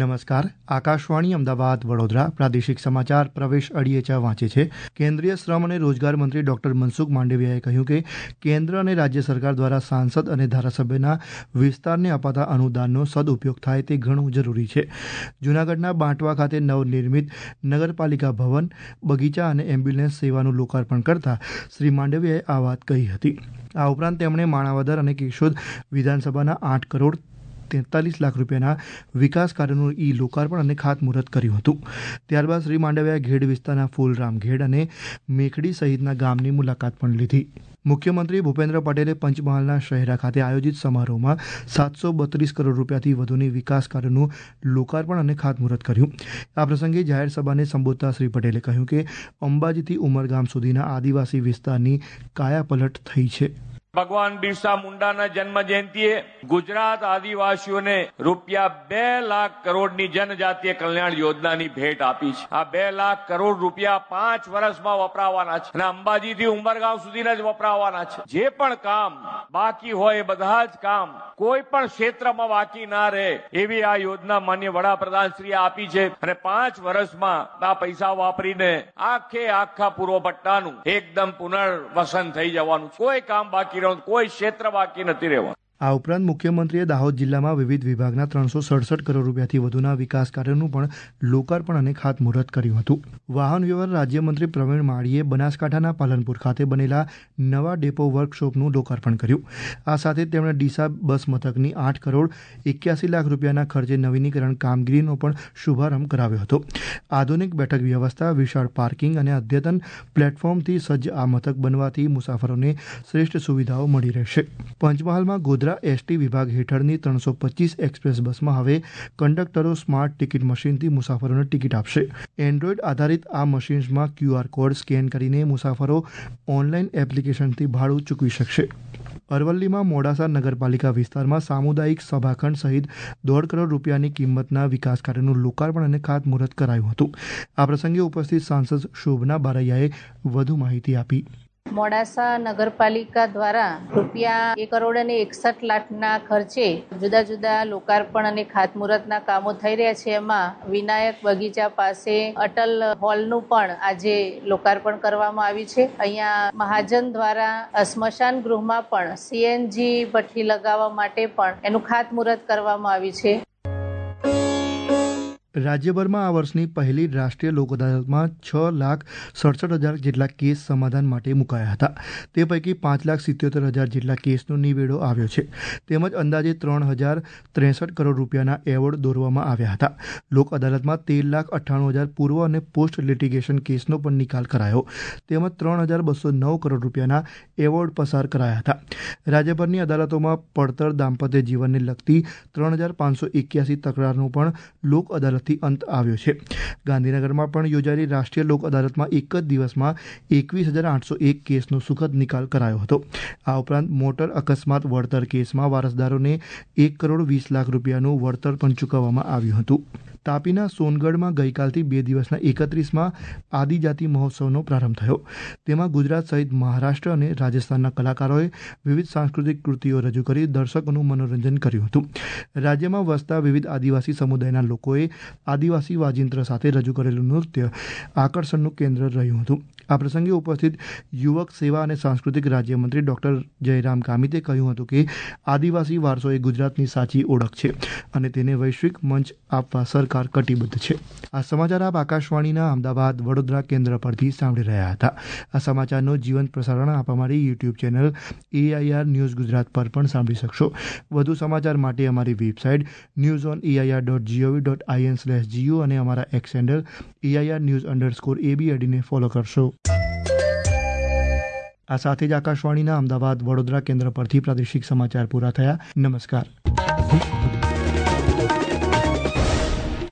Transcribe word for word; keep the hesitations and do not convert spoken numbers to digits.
નમસ્કાર. આકાશવાણી અમદાવાદ વડોદરા પ્રાદેશિક સમાચાર પ્રવેશ અડીએચા વાંચે છે. કેન્દ્રીય શ્રમ અને રોજગાર મંત્રી ડોક્ટર મનસુખ માંડવિયાએ કહ્યું કે કેન્દ્ર અને રાજ્ય સરકાર દ્વારા સાંસદ અને ધારાસભ્યના વિસ્તારને અપાતા અનુદાનનો સદઉપયોગ થાય તે ઘણું જરૂરી છે. જૂનાગઢના બાંટવા ખાતે નવનિર્મિત નગરપાલિકા ભવન, બગીચા અને એમ્બ્યુલન્સ સેવાનું લોકાર્પણ કરતા શ્રી માંડવિયાએ આ વાત કહી હતી. આ ઉપરાંત તેમણે માણાવદર અને કેશોદ વિધાનસભાના આઠ કરોડ તેતાલીસ લાખ રૂપિયાના વિકાસ કાર્યોનું ઈ લોકાર્પણ અને ખાતમુહૂર્ત કર્યું હતું. ત્યારબાદ શ્રી માંડવિયાએ ઘેડ વિસ્તારના ફૂલરામ ઘેડ અને મેખડી સહિતના ગામની મુલાકાત પણ લીધી. મુખ્યમંત્રી ભૂપેન્દ્ર પટેલે પંચમહાલના શહેરા ખાતે આયોજિત સમારોહમાં સાતસો બત્રીસ કરોડ રૂપિયાથી વધુની વિકાસ કાર્યોનું લોકાર્પણ અને ખાતમુહૂર્ત કર્યું. આ પ્રસંગે જાહેર સભાને સંબોધતા શ્રી પટેલે કહ્યું કે અંબાજીથી ઉમરગામ સુધીના આદિવાસી વિસ્તારની કાયાપલટ થઈ છે. ભગવાન બિરસા મુંડાના જન્મ જયંતિએ ગુજરાત આદિવાસીઓને રૂપિયા બે લાખ કરોડની જનજાતીય કલ્યાણ યોજનાની ભેટ આપી છે. આ બે લાખ કરોડ રૂપિયા પાંચ વર્ષમાં વપરાવાના છે અને અંબાજીથી ઉમરગામ સુધીના જ વપરાવાના છે. જે પણ કામ બાકી હોય એ બધા જ કામ કોઈ પણ ક્ષેત્રમાં બાકી ના રહે એવી આ યોજના માન્ય વડાપ્રધાન શ્રી આપી છે અને પાંચ વર્ષમાં આ પૈસા વાપરીને આખે આખા પૂર્વ પટ્ટાનું એકદમ પુનર્વસન થઈ જવાનું. કોઈ કામ બાકી કોઈ ક્ષેત્ર બાકી નથી રહેવાનું. આ ઉપરાંત મુખ્યમંત્રીએ દાહોદ જિલ્લામાં વિવિધ વિભાગના ત્રણસો સડસઠ કરોડ રૂપિયાથી વધુના વિકાસ કાર્યોનું પણ લોકાર્પણ અને ખાતમુહૂર્ત કર્યું હતું. વાહન વ્યવહાર રાજ્યમંત્રી પ્રવીણ માળીએ બનાસકાંઠાના પાલનપુર ખાતે બનેલા નવા ડેપો વર્કશોપનું લોકાર્પણ કર્યું. આ સાથે તેમણે ડીસા બસ મથકની આઠ કરોડ એક્યાસી લાખ રૂપિયાના ખર્ચે નવીનીકરણ કામગીરીનો પણ શુભારંભ કરાવ્યો હતો. આધુનિક બેઠક વ્યવસ્થા, વિશાળ પાર્કિંગ અને અદ્યતન પ્લેટફોર્મથી સજ્જ આ મથક બનવાથી મુસાફરોને શ્રેષ્ઠ સુવિધાઓ મળી રહેશે. પંચમહાલમાં ગોધરા એસટી વિભાગ હેઠળની ત્રણસો પચીસ એક્સપ્રેસ બસમાં હવે કંડક્ટરો સ્માર્ટ ટિકિટ મશીનથી મુસાફરોને ટિકિટ આપશે. એન્ડ્રોઇડ આધારિત આ મશીન્સમાં ક્યુઆર કોડ સ્કેન કરીને મુસાફરો ઓનલાઈન એપ્લિકેશનથી ભાડું ચૂકવી શકશે. અરવલ્લીમાં મોડાસા નગરપાલિકા વિસ્તારમાં સામુદાયિક સભાખંડ સહિત દોઢ કરોડ રૂપિયાની કિંમતના વિકાસ કાર્યનું લોકાર્પણ અને ખાતમુહૂર્ત કરાયું હતું. આ પ્રસંગે ઉપસ્થિત સાંસદ શોભના બારૈયાએ વધુ માહિતી આપી. મોડાસા નગરપાલિકા દ્વારા રૂપિયા એક કરોડ અને એકસઠ લાખના ખર્ચે જુદા જુદા લોકાર્પણ અને ખાતમુહૂર્તના કામો થઈ રહ્યા છે. એમાં વિનાયક બગીચા પાસે અટલ હોલનું પણ આજે લોકાર્પણ કરવામાં આવ્યું છે. અહીંયા મહાજન દ્વારા સ્મશાન ગૃહમાં પણ સીએનજી ભઠ્ઠી લગાવવા માટે પણ એનું ખાતમુહૂર્ત કરવામાં આવ્યું છે. રાજ્યભરમાં આ વર્ષની પહેલી રાષ્ટ્રીય લોક અદાલતમાં છ લાખ સડસઠ હજાર જેટલા કેસ સમાધાન માટે મુકાયા હતા. તે પૈકી પાંચ લાખ સિત્યોતેર હજાર જેટલા કેસનો નિવેડો આવ્યો છે. તેમજ અંદાજે ત્રણ હજાર ત્રેસઠ કરોડ રૂપિયાના એવોર્ડ દોરવામાં આવ્યા હતા. લોક અદાલતમાં તેર લાખ અઠ્ઠાણું હજાર પૂર્વ અને પોસ્ટ લિટિગેશન કેસનો પણ નિકાલ કરાયો. તેમજ ત્રણ હજાર બસો નવ કરોડ રૂપિયાના એવોર્ડ પસાર કરાયા હતા. રાજ્યભરની અદાલતોમાં પડતર દાંપત્ય જીવનને લગતી ત્રણ હજાર પાંચસો એક્યાસી તકરારનો પણ લોક અદાલત થી અંત આવ્યો છે. ગાંધીનગરમાં પણ યોજાયેલી રાષ્ટ્રીય લોક અદાલતમાં એક જ દિવસમાં એકવીસ હજાર આઠસો એક કેસનો સુખદ નિકાલ કરાયો હતો. આ ઉપરાંત મોટર અકસ્માત વળતર કેસમાં વારસદારોને એક કરોડ વીસ લાખ રૂપિયાનું વળતર પણ ચૂકવવામાં આવ્યું હતું. તાપીના સોનગઢમાં ગઈકાલથી બે દિવસના એકત્રીસમાં આદિજાતિ મહોત્સવનો પ્રારંભ થયો. તેમાં ગુજરાત સહિત મહારાષ્ટ્ર અને રાજસ્થાનના કલાકારોએ વિવિધ સાંસ્કૃતિક કૃતિઓ રજૂ કરી દર્શકોનું મનોરંજન કર્યું હતું. રાજ્યમાં વસતા વિવિધ આદિવાસી સમુદાયના લોકોએ આદિવાસી વાજિંત્ર સાથે રજૂ કરેલું નૃત્ય આકર્ષણનું કેન્દ્ર રહ્યું હતું. આ પ્રસંગે ઉપસ્થિત યુવક સેવા અને સાંસ્કૃતિક રાજ્યમંત્રી ડોક્ટર જયરામ ગામિતે કહ્યું હતું કે આદિવાસી વારસો એ ગુજરાતની સાચી ઓળખ છે અને તેને વૈશ્વિક મંચ આપવા સરકાર કટિબદ્ધ છે. આ સમાચાર આપ આકાશવાણીના અમદાવાદ વડોદરા કેન્દ્ર પરથી સાંભળી રહ્યા હતા. આ સમાચારનો જીવંત પ્રસારણ આપ અમારી YouTube channel AIR news Gujarat પર પણ સાંભળી શકશો. વધુ સમાચાર માટે અમારી website news on AIR dot gov dot in slash GU અને અમારા X handle AIR news underscore AB એડીને ફોલો કરશો. આ સાથે જ આકાશવાણીના અમદાવાદ વડોદરા કેન્દ્ર પરથી પ્રાદેશિક સમાચાર પૂરા થયા. નમસ્કાર.